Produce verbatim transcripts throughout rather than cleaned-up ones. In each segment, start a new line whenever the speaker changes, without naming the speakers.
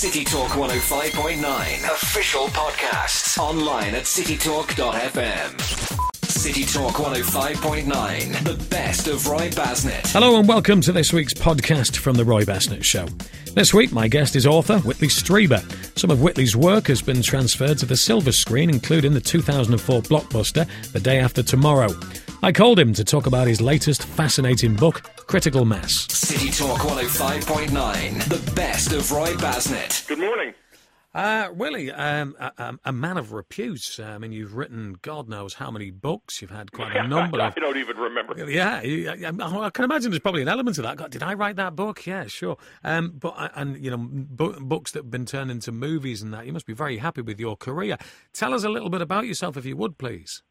City Talk one oh five point nine. Official podcasts. Online at city talk dot f m. City Talk one oh five point nine. The best of Roy Basnett.
Hello and welcome to this week's podcast from The Roy Basnett Show. This week, my guest is author Whitley Strieber. Some of Whitley's work has been transferred to the silver screen, including the two thousand four blockbuster The Day After Tomorrow. I called him to talk about his latest fascinating book, Critical Mass.
City Talk one oh five point nine. The best of Roy Basnett.
Good morning.
Uh, Willie, um, a, a man of repute. I mean, you've written God knows how many books. You've had quite a number
I
of...
don't even remember.
Yeah, you, I, I can imagine there's probably an element of that. God, did I write that book? Yeah, sure. Um, but and you know, bu- books that have been turned into movies and that. You must be very happy with your career. Tell us a little bit about yourself, if you would, please.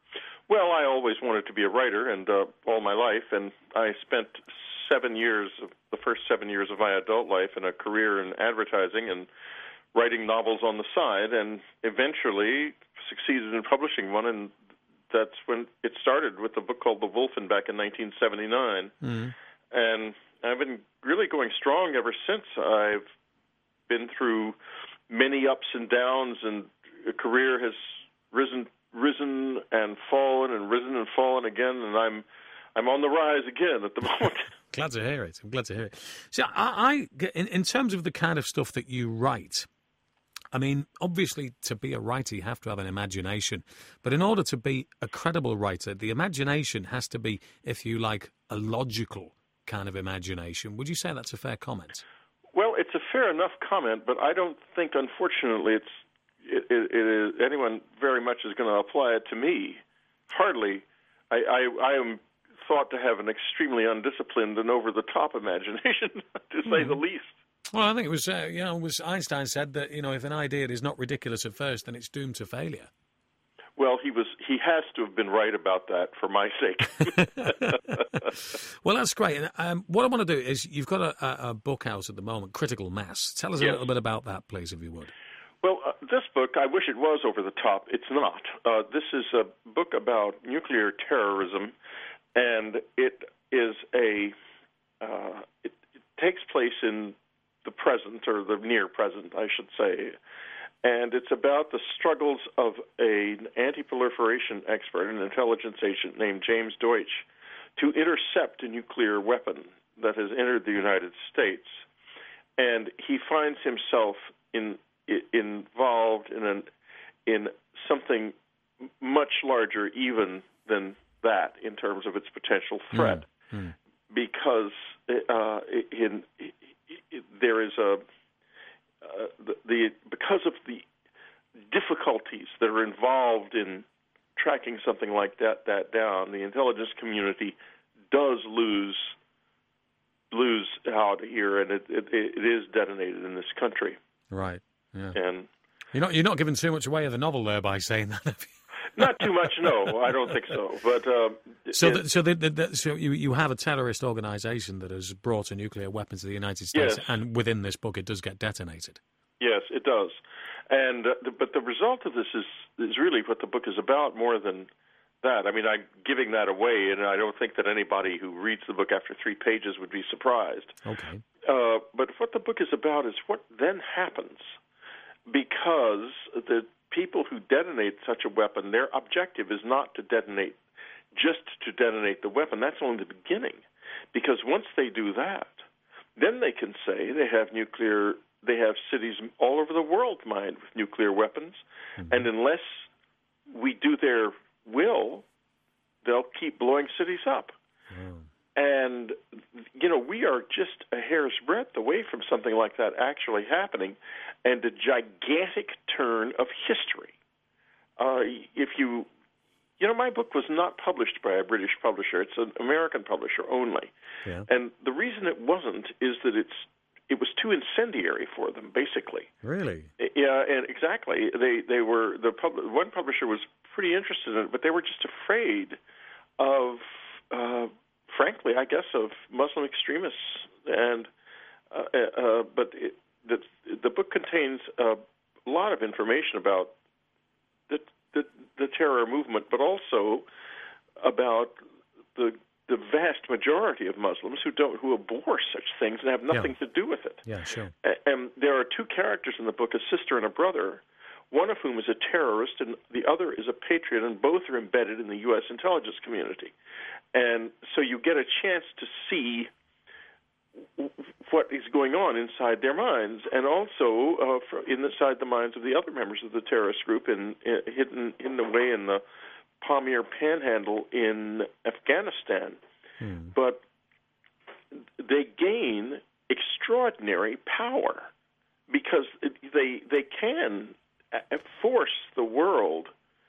Well, I always wanted to be a writer, and uh, all my life, and I spent seven years, of, the first seven years of my adult life, in a career in advertising and writing novels on the side, and eventually succeeded in publishing one, and that's when it started with a book called The Wolfen back in nineteen seventy-nine. Mm-hmm. And I've been really going strong ever since. I've been through many ups and downs, and a career has risen risen and fallen and risen and fallen again, and I'm I'm on the rise again at the moment.
Glad to hear it. I'm glad to hear it. See, I, I in, in terms of the kind of stuff that you write, I mean, obviously, to be a writer, you have to have an imagination. But in order to be a credible writer, the imagination has to be, if you like, a logical kind of imagination. Would you say that's a fair comment?
Well, it's a fair enough comment, but I don't think, unfortunately, it's it, it, it is anyone very much is going to apply it to me. Hardly. I, I, I am thought to have an extremely undisciplined and over-the-top imagination, to say mm. the least.
Well, I think it was, uh, you know, it was Einstein said that, you know, if an idea is not ridiculous at first, then it's doomed to failure.
Well, he was he has to have been right about that for my sake.
Well, that's great. And um, what I want to do is, you've got a, a, a book out at the moment, Critical Mass. Tell us yes. a little bit about that, please, if you would.
Well, uh, this book, I wish it was over the top. It's not. Uh, this is a book about nuclear terrorism, and it is a uh, it, it takes place in the present, or the near present, I should say, and it's about the struggles of an anti-proliferation expert, an intelligence agent named James Deutsch, to intercept a nuclear weapon that has entered the United States, and he finds himself in, in involved in an in something much larger even than that in terms of its potential threat, mm. Mm. because uh, in there is a uh, the, the because of the difficulties that are involved in tracking something like that that down, the intelligence community does lose lose out here, and it, it, it is detonated in this country.
Right. Yeah.
And
you're not you're not giving too much away of the novel there by saying that, have you?
Not too much, no. I don't think so. But uh,
so,
it,
the, so, the, the, the, so you you have a terrorist organisation that has brought a nuclear weapon to the United States,
yes.
and within this book, it does get detonated.
Yes, it does. And uh, the, but the result of this is is really what the book is about, more than that. I mean, I'm giving that away, and I don't think that anybody who reads the book after three pages would be surprised.
Okay.
Uh, but what the book is about is what then happens, because the people who detonate such a weapon, their objective is not to detonate, just to detonate the weapon. That's only the beginning, because once they do that, then they can say they have nuclear, they have cities all over the world mined with nuclear weapons, mm-hmm. and unless we do their will, they'll keep blowing cities up. Mm. And, you know, we are just a hair's breadth away from something like that actually happening, and a gigantic turn of history. Uh, if you, you know, my book was not published by a British publisher. It's an American publisher only. Yeah. And the reason it wasn't is that it's it was too incendiary for them, basically.
Really?
Yeah, and exactly. They they were the pub, one publisher was pretty interested in it, but they were just afraid of. Uh, Frankly, I guess of Muslim extremists, and uh, uh, but it, the the book contains a lot of information about the, the the terror movement, but also about the the vast majority of Muslims who don't who abhor such things and have nothing
yeah.
to do with it.
Yeah, sure.
and there are two characters in the book, a sister and a brother, one of whom is a terrorist and the other is a patriot, and both are embedded in the U S intelligence community. And so you get a chance to see what is going on inside their minds, and also uh, for inside the minds of the other members of the terrorist group, in, in, hidden, hidden away in the Pamir Panhandle in Afghanistan. Hmm. But they gain extraordinary power because they they can force the world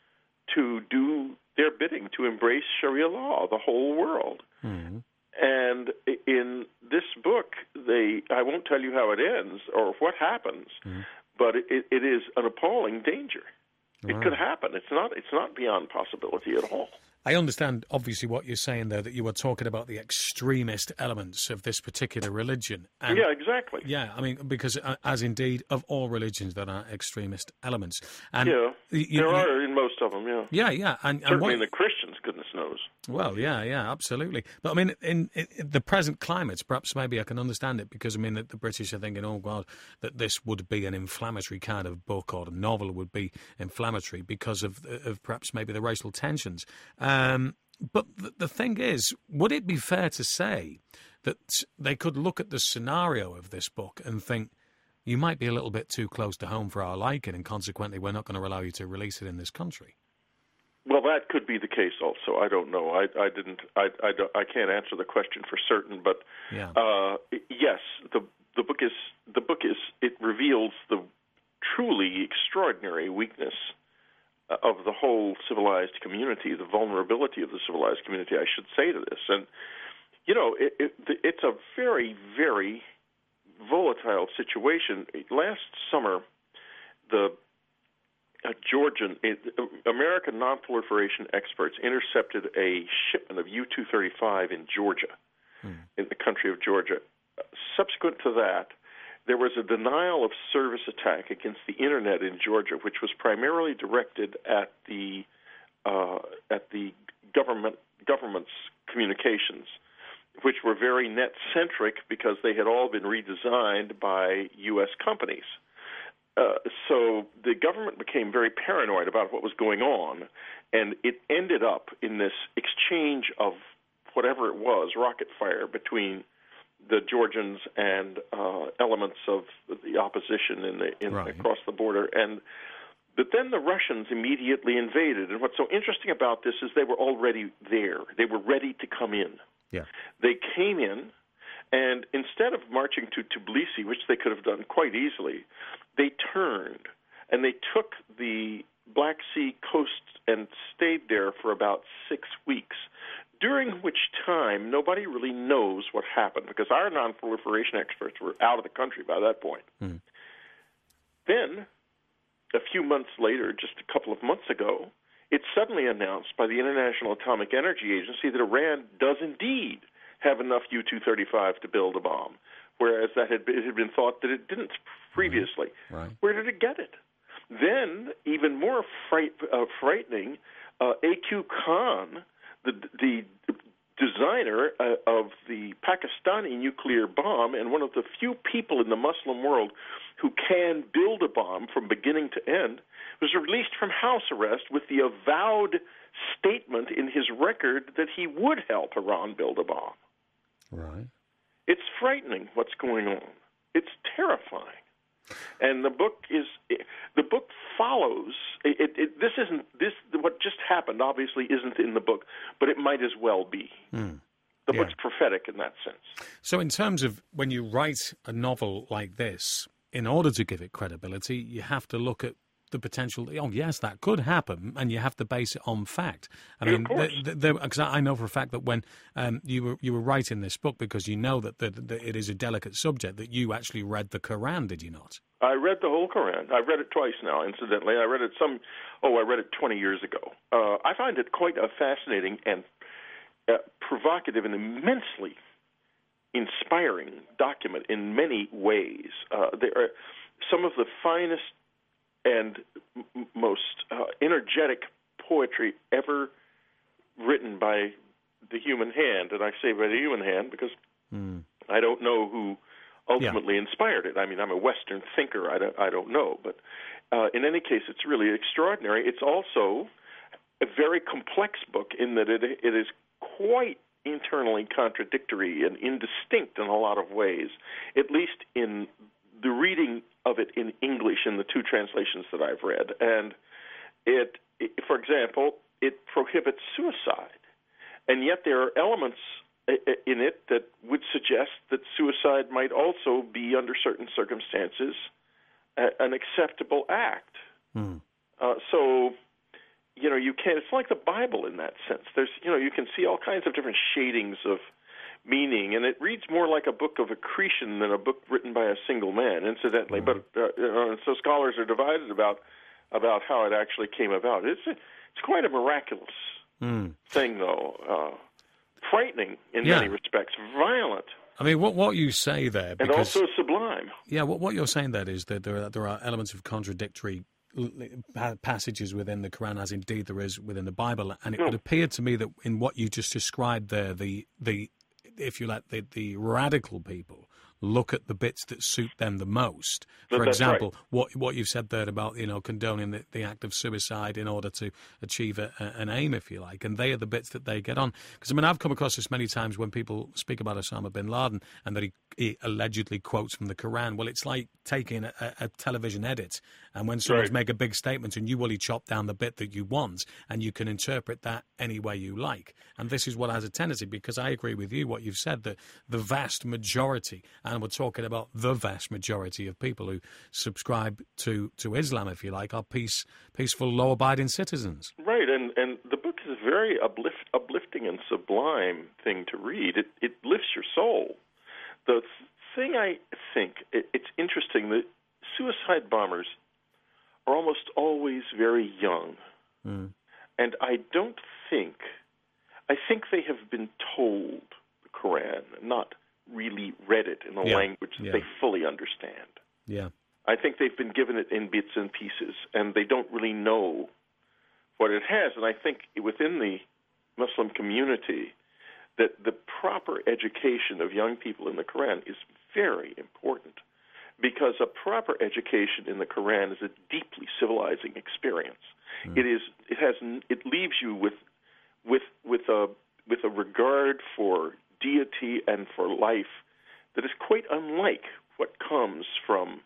to do their bidding, to embrace Sharia law, the whole world. Mm-hmm. And in this book, they I won't tell you how it ends or what happens, mm-hmm. but it, it is an appalling danger. Wow. It could happen. It's not it's not beyond possibility at all.
I understand, obviously, what you're saying there, that you were talking about the extremist elements of this particular religion. And
yeah, exactly.
Yeah, I mean, because uh, as indeed of all religions, there are extremist elements. And
yeah,
you,
there
you,
are in most of them, yeah.
Yeah, yeah. And,
Certainly
and what,
in the Christians, goodness knows.
Well, yeah, yeah, absolutely. But, I mean, in, in the present climate, perhaps maybe I can understand it, because, I mean, the, the British are thinking, oh, God, that this would be an inflammatory kind of book, or the novel would be inflammatory because of, of perhaps maybe the racial tensions. Um But the, the thing is, would it be fair to say that they could look at the scenario of this book and think, you might be a little bit too close to home for our liking, and consequently we're not going to allow you to release it in this country?
Well, that could be the case also. I don't know. I, I didn't. I, I, don't, I can't answer the question for certain. But
yeah.
uh, yes, the the book is the book is it reveals the truly extraordinary weakness of the whole civilized community, the vulnerability of the civilized community, I should say to this. And, you know, it, it, it's a very, very volatile situation. Last summer, the uh, Georgian, it, American non-proliferation experts intercepted a shipment of U two thirty-five in Georgia, hmm. in the country of Georgia. Subsequent to that, there was a denial of service attack against the Internet in Georgia, which was primarily directed at the uh, at the government government's communications, which were very net-centric because they had all been redesigned by U S companies. Uh, so the government became very paranoid about what was going on, and it ended up in this exchange of whatever it was, rocket fire, between the Georgians and uh, elements of the opposition in the in, right. across the border, and but then the Russians immediately invaded. And what's so interesting about this is they were already there; they were ready to come in.
Yeah,
they came in, and instead of marching to Tbilisi, which they could have done quite easily, they turned and they took the Black Sea coast and stayed there for about six weeks. During which time, nobody really knows what happened because our non-proliferation experts were out of the country by that point. Mm. Then, a few months later, just a couple of months ago, it's suddenly announced by the International Atomic Energy Agency that Iran does indeed have enough U two thirty-five to build a bomb, whereas that had been, it had been thought that it didn't previously.
Right.
Where did it get it? Then, even more fright, uh, frightening, uh, A Q Khan, The, the designer uh, of the Pakistani nuclear bomb and one of the few people in the Muslim world who can build a bomb from beginning to end, was released from house arrest with the avowed statement in his record that he would help Iran build a bomb.
Right.
It's frightening what's going on. It's terrifying. And the book is the book follows. It, it, this isn't this. What just happened obviously isn't in the book, but it might as well be. Mm. The
Yeah.
book's prophetic in that sense.
So, in terms of when you write a novel like this, in order to give it credibility, you have to look at the potential. Oh, yes, that could happen, and you have to base it on fact. I
Yeah,
mean,
of course.
because I know for a fact that when um, you were you were writing this book, because you know that, the, that it is a delicate subject, that you actually read the Quran, did you not?
I read the whole Quran. I've read it twice now, incidentally. I read it some. Oh, I read it twenty years ago. Uh, I find it quite a fascinating and uh, provocative and immensely inspiring document in many ways. Uh, there are some of the finest and m- most uh, energetic poetry ever written by the human hand. And I say by the human hand because mm. I don't know who ultimately yeah. inspired it. I mean, I'm a Western thinker. I don't, I don't know. But uh, in any case, it's really extraordinary. It's also a very complex book in that it it is quite internally contradictory and indistinct in a lot of ways, at least in the reading of it in English in the two translations that I've read. And it, it for example, it prohibits suicide. And yet there are elements in it that would suggest that suicide might also be, under certain circumstances, a, an acceptable act. Mm. Uh, so, you know, you can. It's like the Bible in that sense. There's, you know, you can see all kinds of different shadings of meaning, and it reads more like a book of accretion than a book written by a single man, incidentally. Mm. But uh, you know, so scholars are divided about about how it actually came about. It's a, it's quite a miraculous mm. thing, though. Uh, frightening in yeah. many respects, violent.
I mean, what what you say there, because,
and also sublime.
Yeah, what what you're saying there is that there are, there are elements of contradictory passages within the Quran, as indeed there is within the Bible, and it no. would appear to me that in what you just described there, the the if you like, the the radical people look at the bits that suit them the most. For
That's
example,
right.
what what you've said there about, you know, condoning the, the act of suicide in order to achieve a, a, an aim, if you like, and they are the bits that they get on. Because, I mean, I've come across this many times when people speak about Osama bin Laden and that he, he allegedly quotes from the Quran. Well, it's like taking a, a television edit, and when someone's
right.
make a big statement and you only chop down the bit that you want, and you can interpret that any way you like. And this is what has a tendency, because I agree with you, what you've said, that the vast majority, and we're talking about the vast majority of people who subscribe to, to Islam, if you like, are peace, peaceful, law-abiding citizens.
Right, and, and the book is a very uplift, uplifting and sublime thing to read. It, it lifts your soul. The thing I think, it, it's interesting that suicide bombers are almost always very young. Mm. And I don't think, I think they have been told the Quran, not really read it in a yeah. language that
yeah.
they fully understand.
Yeah.
I think they've been given it in bits and pieces, and they don't really know what it has. And I think within the Muslim community that the proper education of young people in the Quran is very important, because a proper education in the Quran is a deeply civilizing experience. Mm. It is. It has. It leaves you with, with, with a with a regard for deity and for life that is quite unlike what comes from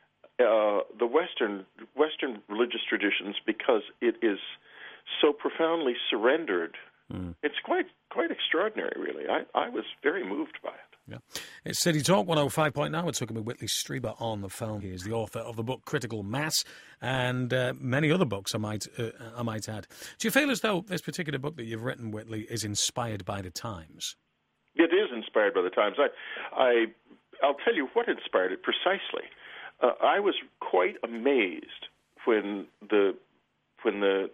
uh, the Western Western religious traditions, because it is so profoundly surrendered. Mm. It's quite quite extraordinary, really. I, I was very moved by it.
Yeah. It's City Talk one oh five point nine. We're talking with Whitley Strieber on the phone. He is the author of the book Critical Mass, and uh, many other books, I might uh, I might add. Do you feel as though this particular book that you've written, Whitley, is inspired by the times?
It is inspired by the times. I, I, I'll tell you what inspired it precisely. Uh, I was quite amazed when the when the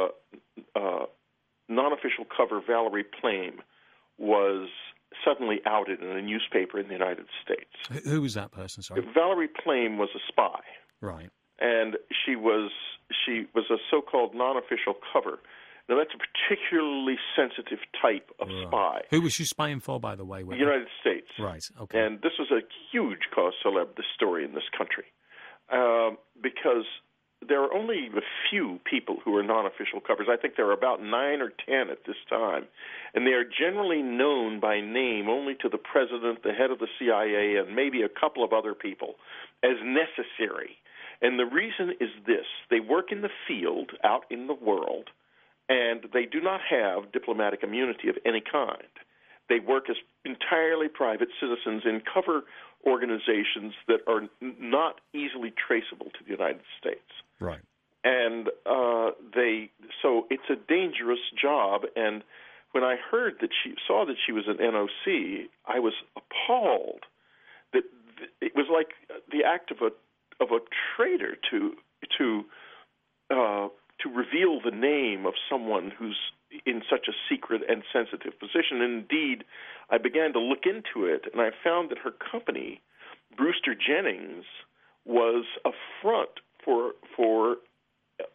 uh, uh, non-official cover Valerie Plame was suddenly outed in a newspaper in the United States.
Who was that person? Sorry,
Valerie Plame was a spy.
Right,
and she was she was a so-called non-official cover. Now, that's a particularly sensitive type of
right.
spy.
Who was she spying for, by the way?
The United States.
Right, okay.
And this was a huge cause célèbre, this story in this country, uh, because there are only a few people who are non-official covers. I think there are about nine or ten at this time, and they are generally known by name only to the president, the head of the C I A, and maybe a couple of other people as necessary. And the reason is this: they work in the field, out in the world, and they do not have diplomatic immunity of any kind. They work as entirely private citizens in cover organizations that are n- not easily traceable to the United States.
Right.
And uh, they, so it's a dangerous job. And when I heard that she saw that she was an N O C, I was appalled that th- it was like the act of a of a traitor to to. Uh, to reveal the name of someone who's in such a secret and sensitive position. And indeed, I began to look into it, and I found that her company, Brewster Jennings, was a front for for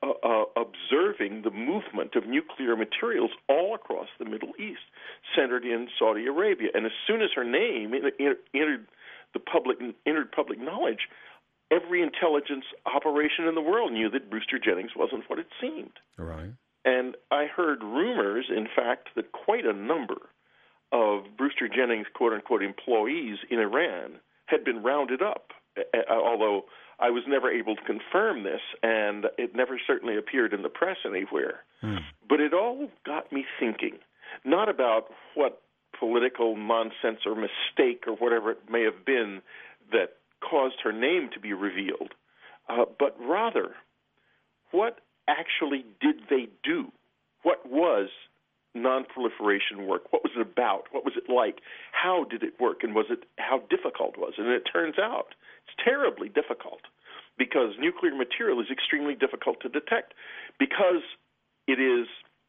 uh, uh, observing the movement of nuclear materials all across the Middle East, centered in Saudi Arabia. And as soon as her name entered the public entered public knowledge, every intelligence operation in the world knew that Brewster Jennings wasn't what it seemed.
Right.
And I heard rumors, in fact, that quite a number of Brewster Jennings' quote-unquote employees in Iran had been rounded up, although I was never able to confirm this, and it never certainly appeared in the press anywhere. Hmm. But it all got me thinking, not about what political nonsense or mistake or whatever it may have been that caused her name to be revealed, uh, but rather, what actually did they do? What was non-proliferation work? What was it about? What was it like? How did it work? And was it how difficult was it? And it turns out it's terribly difficult, because nuclear material is extremely difficult to detect, because it is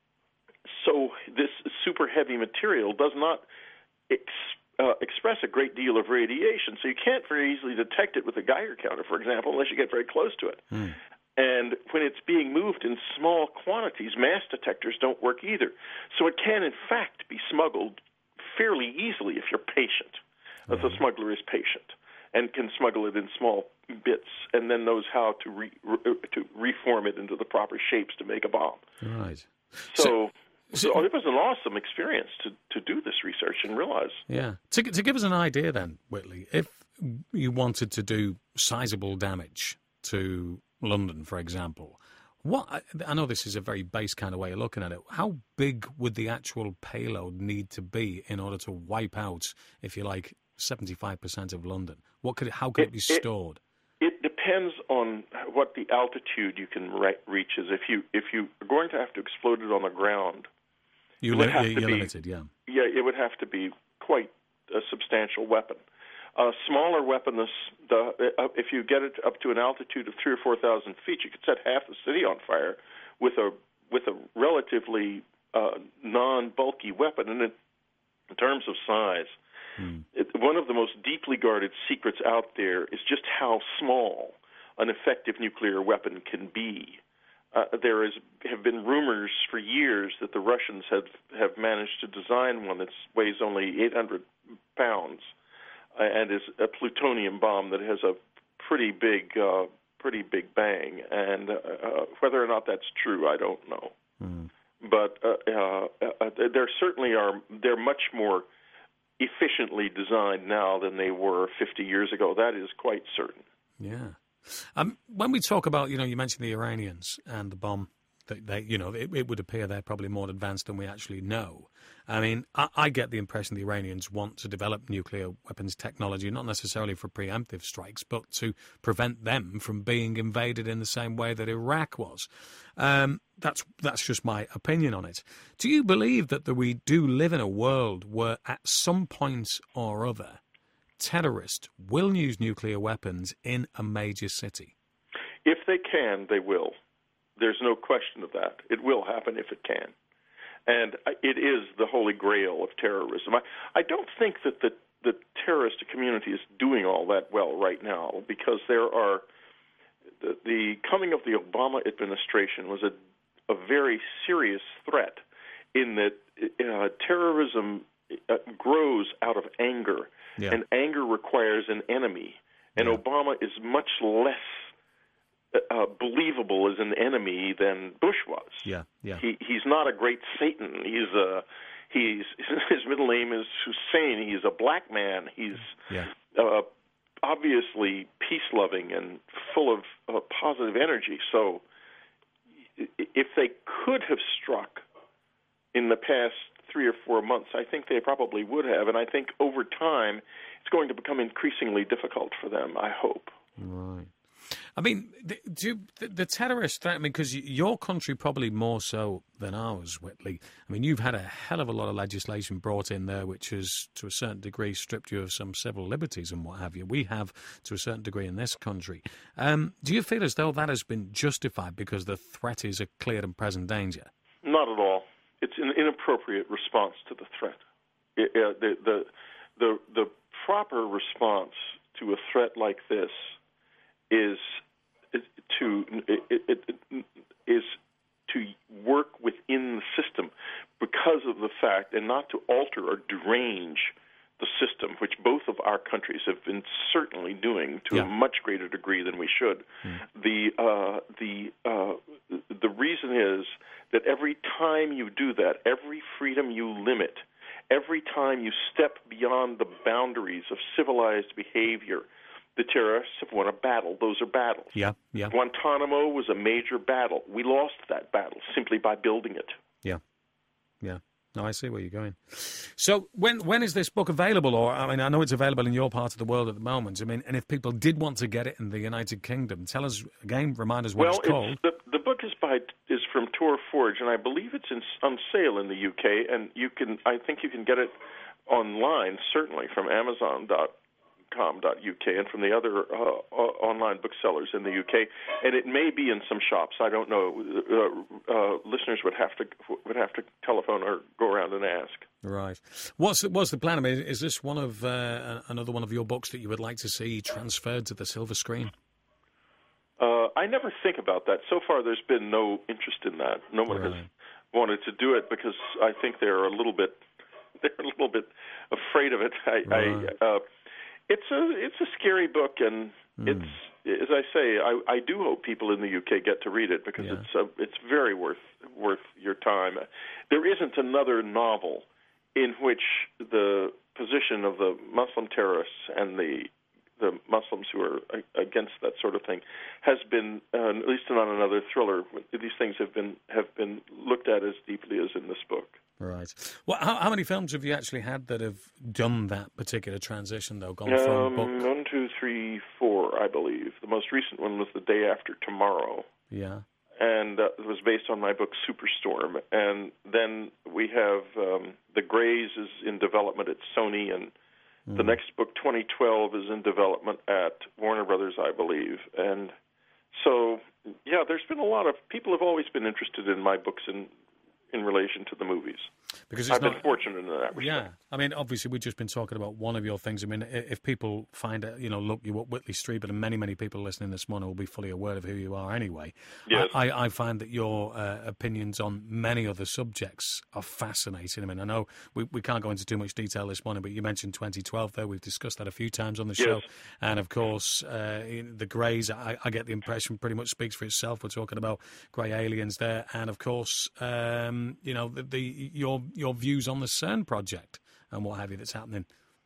so this super heavy material does not ex, uh, express a great deal of radiation, so you can't very easily detect it with a Geiger counter, for example, unless you get very close to it. Mm. And when it's being moved in small quantities, mass detectors don't work either. So it can, in fact, be smuggled fairly easily if you're patient, if the smuggler is patient, and can smuggle it in small bits, and then knows how to re, re, to reform it into the proper shapes to make a bomb.
Right.
So, so, so it was an awesome experience to, to do this research and realize.
Yeah. To, to give us an idea then, Whitley, if you wanted to do sizable damage to London, for example, what I know this is a very base kind of way of looking at it. How big would the actual payload need to be in order to wipe out, if you like, seventy-five percent of London? What could it, how could it, it be stored?
It, it depends on what the altitude you can re- reach is. If you if you are going to have to explode it on the ground,
you
it would
li-
have
you're
to be,
limited, yeah.
Yeah, it would have to be quite a substantial weapon. A smaller weapon, the, uh, if you get it up to an altitude of three or four thousand feet, you could set half the city on fire with a with a relatively uh, non-bulky weapon. And it, in terms of size, hmm. it, one of the most deeply guarded secrets out there is just how small an effective nuclear weapon can be. Uh, there is have been rumors for years that the Russians have have managed to design one that weighs only eight hundred pounds. And is a plutonium bomb that has a pretty big, uh, pretty big bang. And uh, uh, whether or not that's true, I don't know. Mm. But uh, uh, uh, there certainly are. They're much more efficiently designed now than they were fifty years ago. That is quite certain.
Yeah. Um, when we talk about, you know, you mentioned the Iranians and the bomb. They, they, you know, it, it would appear they're probably more advanced than we actually know. I mean, I, I get the impression the Iranians want to develop nuclear weapons technology, not necessarily for preemptive strikes, but to prevent them from being invaded in the same way that Iraq was. Um, that's that's just my opinion on it. Do you believe that the, we do live in a world where at some point or other, terrorists will use nuclear weapons in a major city?
If they can, they will. There's no question of that. It will happen if it can. And it is the holy grail of terrorism. I, I don't think that the, the terrorist community is doing all that well right now, because there are the, the coming of the Obama administration was a, a very serious threat, in that uh, terrorism uh, grows out of anger, yeah. and anger requires an enemy. And yeah. Obama is much less Uh, believable as an enemy than Bush was.
Yeah, yeah.
He he's not a great Satan. He's a he's his middle name is Hussein. He's a black man. He's
yeah.
uh, obviously peace-loving and full of uh, positive energy. So, if they could have struck in the past three or four months, I think they probably would have. And I think over time, it's going to become increasingly difficult for them. I hope.
Right. I mean, the, do, the, the terrorist threat, I mean, because your country probably more so than ours, Whitley. I mean, you've had a hell of a lot of legislation brought in there which has, to a certain degree, stripped you of some civil liberties and what have you. We have, to a certain degree, in this country. Um, do you feel as though that has been justified because the threat is a clear and present danger?
Not at all. It's an inappropriate response to the threat. It, uh, the, the, the, the proper response to a threat like this is to it, it, it, fact and not to alter or derange the system, which both of our countries have been certainly doing to
yeah.
a much greater degree than we should. Mm. The uh, the uh, the reason is that every time you do that, every freedom you limit, every time you step beyond the boundaries of civilized behavior, the terrorists have won a battle. Those are battles.
Yeah, yeah.
Guantanamo was a major battle. We lost that battle simply by building it.
Yeah, yeah. No, I see where you're going. So when when is this book available? Or, I mean, I know it's available in your part of the world at the moment. I mean, and if people did want to get it in the United Kingdom, tell us, again, remind us what
well,
it's called.
It's, the, the book is by is from Tor Forge, and I believe it's in, on sale in the U K, and you can, I think you can get it online, certainly, from Amazon dot com dot U K and from the other uh, online booksellers in the U K, and it may be in some shops. I don't know. Uh, uh, listeners would have to would have to telephone or go around and ask.
Right. What's the, what's the plan? I mean, is this one of uh, another one of your books that you would like to see transferred to the silver screen?
Uh, I never think about that. So far, there's been no interest in that. No one right. has wanted to do it because I think they're a little bit they're a little bit afraid of it. I.
Right.
I uh, It's a it's a scary book, and mm. it's as I say, I, I do hope people in the U K get to read it because yeah. it's a, it's very worth worth your time. There isn't another novel in which the position of the Muslim terrorists and the the Muslims who are against that sort of thing has been, uh, at least not another thriller. These things have been have been looked at as deeply as in this book.
Right. Well, how, how many films have you actually had that have done that particular transition, though? Gone
um,
from book?
One, two, three, four, I believe. The most recent one was The Day After Tomorrow.
Yeah.
And uh, it was based on my book Superstorm. And then we have um, The Greys is in development at Sony, and mm. the next book, twenty twelve, is in development at Warner Brothers, I believe. And so, yeah, there's been a lot of people have always been interested in my books in in relation to the movies. Because I've not, been fortunate in that respect.
Yeah. I mean, obviously, we've just been talking about one of your things. I mean, if people find it, you know, look you up Whitley Strieber, and many, many people listening this morning will be fully aware of who you are anyway.
Yes.
I, I, I find that your uh, opinions on many other subjects are fascinating. I mean, I know we, we can't go into too much detail this morning, but you mentioned twenty twelve there. We've discussed that a few times on the show.
Yes.
And, of course, uh, The Greys, I, I get the impression pretty much speaks for itself. We're talking about grey aliens there. And, of course, um, you know, the, the your your views on the CERN project and what have you that's happening.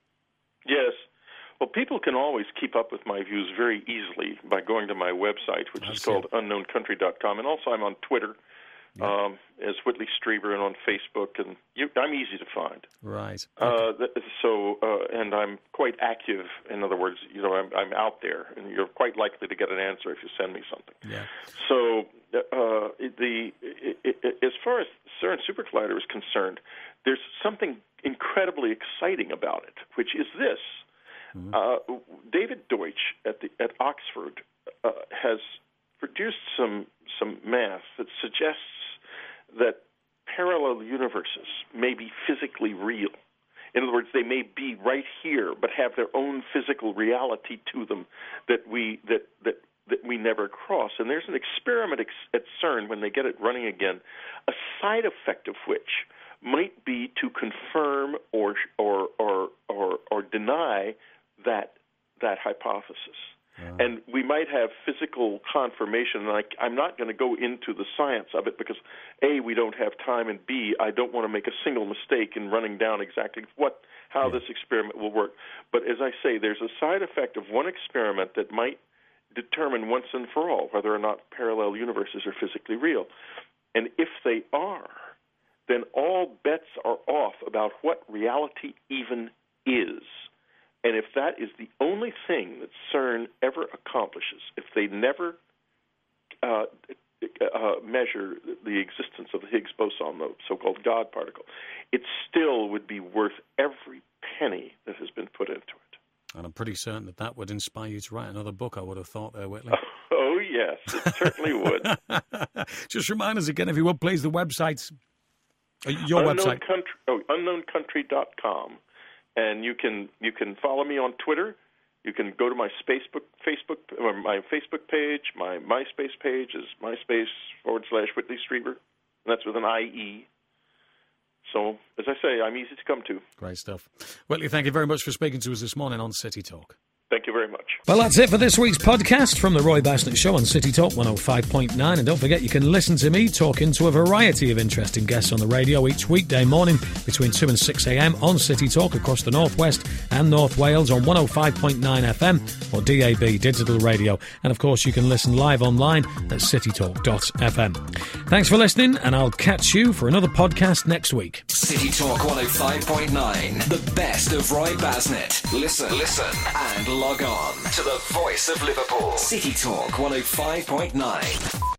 Yes. Well, people can always keep up with my views very easily by going to my website, which
I
is
see.
called unknown country dot com. And also I'm on Twitter
Yeah.
um, as Whitley Strieber and on Facebook. And you, I'm easy to find.
Right.
Uh, th- so, uh, and I'm quite active. In other words, you know, I'm, I'm out there, and you're quite likely to get an answer if you send me something.
Yeah.
So, uh, the it, it, as far as CERN Super Collider is concerned, there's something incredibly exciting about it, which is this: mm-hmm. uh, David Deutsch at the at Oxford uh, has produced some some math that suggests that parallel universes may be physically real. In other words, they may be right here, but have their own physical reality to them that we that that that we never cross. And there's an experiment ex- at CERN when they get it running again, a side effect of which might be to confirm or or or or, or deny that that hypothesis.
Yeah.
And we might have physical confirmation, and I, I'm not going to go into the science of it because, A, we don't have time, and B, I don't want to make a single mistake in running down exactly what how
yeah.
this experiment will work. But as I say, there's a side effect of one experiment that might determine once and for all whether or not parallel universes are physically real. And if they are, then all bets are off about what reality even is. And if that is the only thing that CERN ever accomplishes, if they never uh, uh, measure the existence of the Higgs boson, the so-called God particle, it still would be worth every penny that has been put into it.
And I'm pretty certain that that would inspire you to write another book, I would have thought there, Whitley.
Oh, yes, it certainly would.
Just remind us again, if you would, please, the website, your
unknown
website.
Country, oh, unknown country dot com. And you can you can follow me on Twitter. You can go to my Facebook Facebook or my Facebook page. My MySpace page is MySpace forward slash Whitley Strieber. And that's with an I E. So, as I say, I'm easy to come to.
Great stuff. Whitley, thank you very much for speaking to us this morning on City Talk.
Thank you very much.
Well, that's it for this week's podcast from the Roy Basnett Show on City Talk one oh five point nine. And don't forget, you can listen to me talking to a variety of interesting guests on the radio each weekday morning between two and six a.m. on City Talk across the North West and North Wales on one oh five point nine F M or D A B digital radio. And of course, you can listen live online at city talk dot f m. Thanks for listening, and I'll catch you for another podcast next week.
City Talk one oh five point nine, the best of Roy Basnett. Listen, listen, and log on to the voice of Liverpool. City Talk one oh five point nine.